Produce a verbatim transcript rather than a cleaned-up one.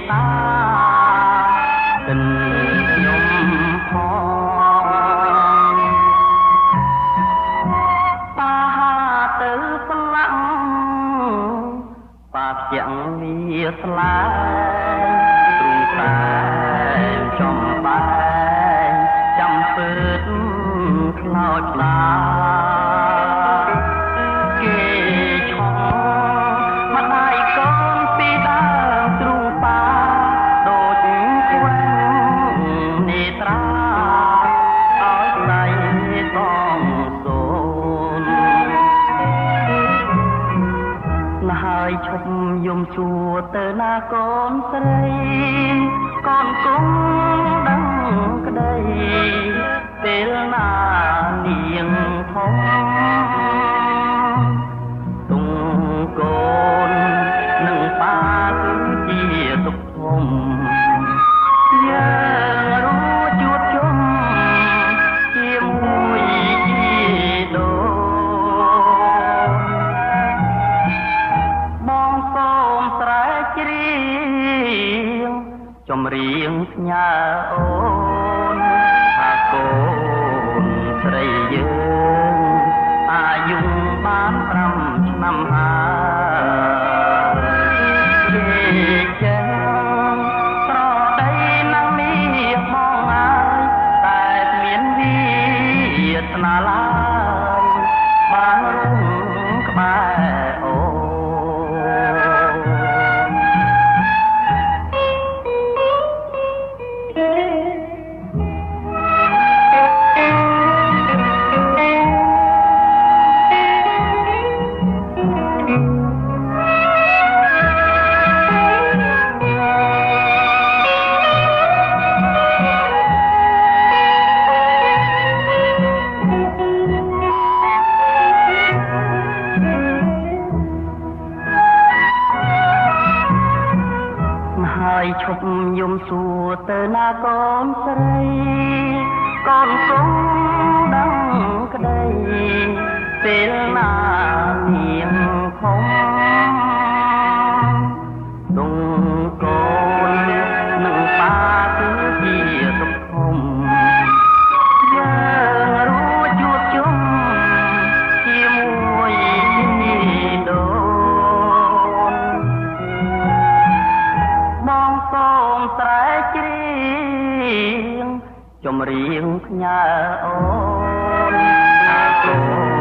តាទិនខ្ញុំផងតាទៅស្លាំងបាជាងវាស្លាយទ្រូងតែចំបែងចាំពើតខ្លោចខ្លាគេឆោម្ដាយកូនពីដើមទ្រូងបាដូចខ្វែងនេត្រាឲ្យស្ដីต้องសូនណាហើយឈប់យំសួរទៅណាកូនស្រីកូនគង់ដឹងក្ដីពេលណានាងធំទុំកូននឹងប៉ាគឺជាទុកធំយើងរួចជួបជុំជាមួយជីដូបងសូមស្រែកច្រៀងចម្រៀងផ្ញើអូនថាកូនស្រីយើងអាយុបានប្រាំឆ្នាំហើយគេចឹងប្រដីនឹងមាសបងហើយតែមានវាសនាឡើយបានរុំក្បែរអូហើយឈប់យំសួរទៅណាកូនស្រីកូនគង់ដឹងក្ដីពេលណានាងខំទុំកូននឹងប៉ាគឺជាទុកធំយើងរួចជួបជុំជាមួយជីដូបងសូមស្រែកច្រៀងចម្រៀងផ្ញើអូនថាកូន